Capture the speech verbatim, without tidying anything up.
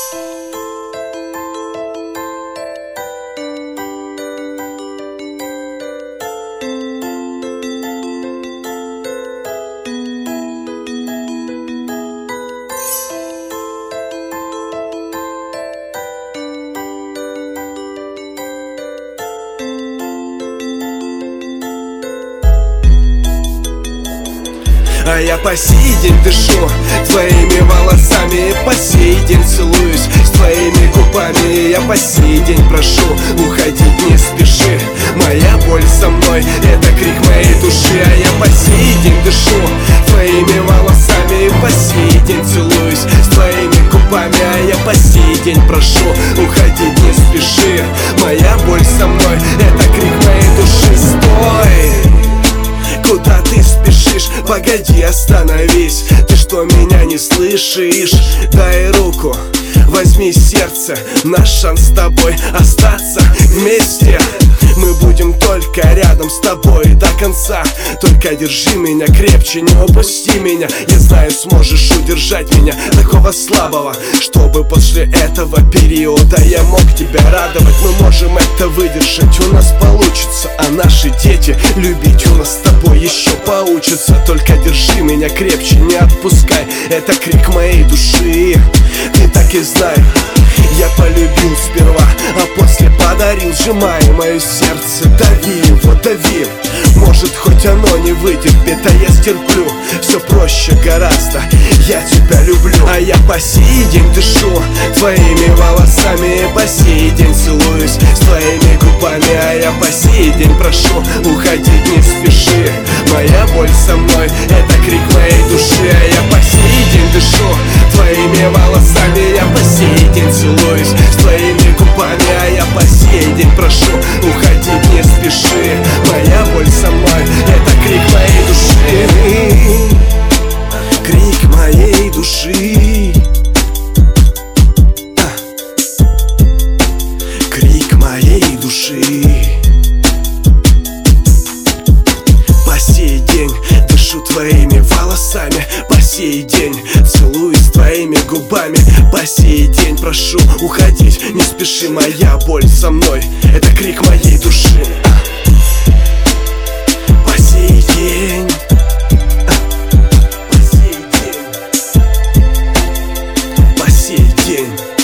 А я по сей день дышу твоими волосами, по сей день целуюсь с твоими губами. Я по сей день прошу, уходить не спеши. Моя боль со мной, это крик моей души. А я по сей день дышу твоими волосами, по сей день целуюсь с твоими губами. А я по сей день прошу, уходить не спеши. Моя боль со мной, это крик моей души. Стой! Куда ты спешишь? Погоди, остановись. Ты что, меня не слышишь? Дай руку, возьми сердце. Наш шанс с тобой остаться вместе. Мы будем только рядом с тобой до конца. Только держи меня крепче, не упусти меня. Я знаю, сможешь удержать меня, такого слабого, чтобы после этого периода я мог тебя радовать. Мы можем это выдержать, у нас получится. А наши дети любить у нас с тобой еще поучатся. Только держи меня крепче, не отпускай. Это крик моей души. Ты так и знай, я полюбил сперва, а после подарил. Сжимай мое сердце, дави его, дави. Может, хоть оно не вытерпит, а я стерплю. Все проще гораздо, я тебя люблю. А я по сей день дышу твоими волосами, по сей день целуюсь с твоими губами. А я по сей день прошу, уходить не спеши. Моя боль со мной, это крик моей души. А я по сей день дышу твоими волосами, я по сей день целуюсь с твоими губами. А я по сей день прошу, уходить не спеши. Моя боль со мной, это крик моей души. Крик моей души. Крик моей души. По сей день дышу твоими волосами, по сей день целуюсь твоими губами. По сей день прошу, уходить не спеши. Моя боль со мной, это крик моей души. По сей день, по сей день, по сей день.